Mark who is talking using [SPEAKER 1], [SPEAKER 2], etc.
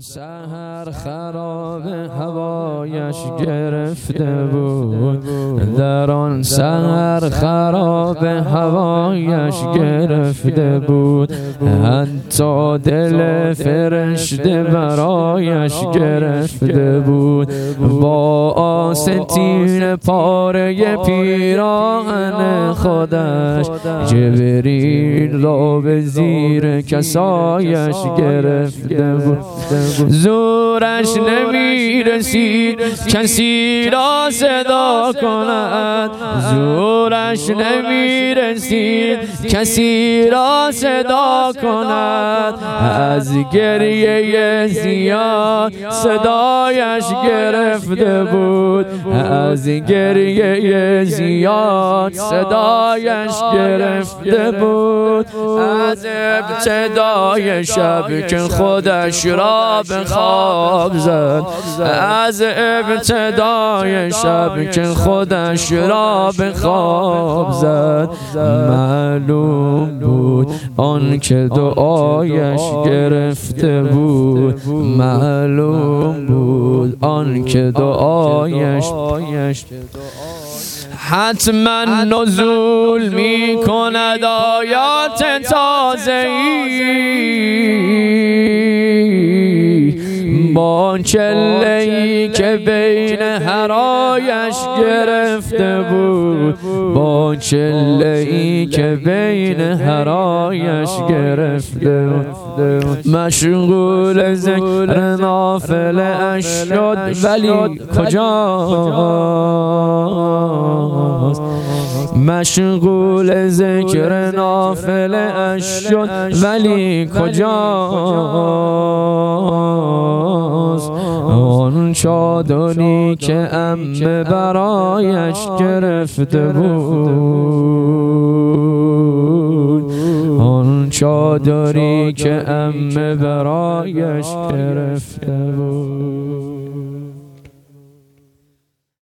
[SPEAKER 1] سحر خراب هوایش گرفته بود، در آن سحر خراب هوایش گرفته بود، حتی دل فرشته برایش گرفته بود. با آستین پاره پیراهن خودش جبریل را به زیر کسایش گرفته بود. زورش نمیرسید کسی را صدا کند، زورش نمیرسید کسی را صدا کند، از گریه زیاد صدایش گرفته بود، از گریه زیاد صدایش گرفته بود. از ابتدای شب که خودش را به خواب زد، از ابتدای شب که خودش را به خواب زد، معلوم بود آن که دعایش گرفته بود، معلوم بود آن که دعایش حتما نزول می کند آیات تازه‌ای، با چله‌ای که بین حرایش گرفته بود، با چله‌ای که بین حرایش گرفته بود. مشغول ذکر نافله اش شد ولی کجاست، مشغول ذکر نافله اش شد ولی کجاست. آن چادری که عمه برایش گرفته بود، آن چادری که عمه برایش گرفته بود.